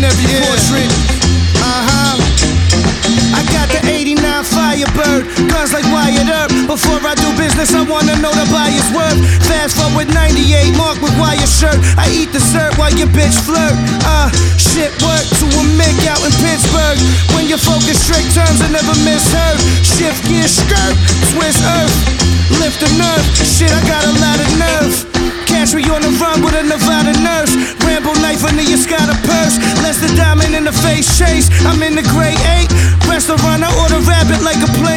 in every portrait. I got the 89 Firebird, guns like Wyatt Earp. Before I do business, I wanna know the buyer's worth. Fast forward 98, Mark with wire shirt. I eat dessert while your bitch flirt. Shit work to a Mick out in Pittsburgh. When you focus strict terms, I never misheard. Shift gear, skirt, twist earth, lift the nerve. Shit, I got a lot of nerve. Catch me on the run with a Nevada nurse. Rambo knife under your Scotta purse. Less the diamond in the face chase. I'm in the grade 8 restaurant. I order rabbit like a plate.